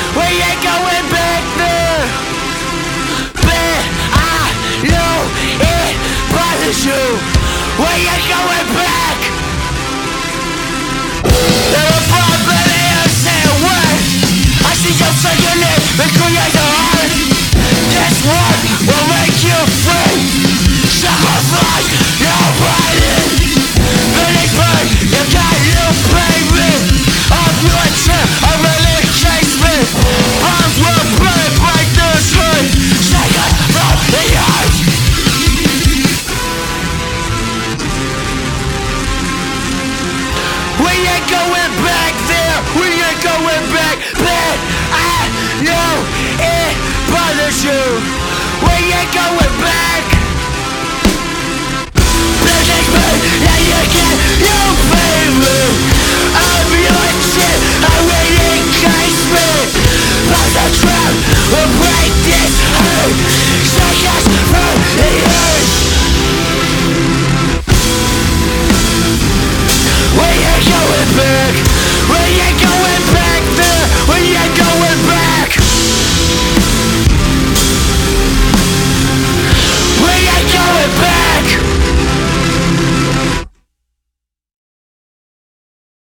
We ain't going back there. But I know it bothers you. We ain't going back. There are problems and words. I see you saying it and create a heart. This one will make you free. Sacrifice your body. Feelings burn, you got no payment. Of your chair, I really chase me. Bombs will break the street. Take it from the earth. We ain't going back there. We ain't going back there. I know it bothers you. We ain't going back.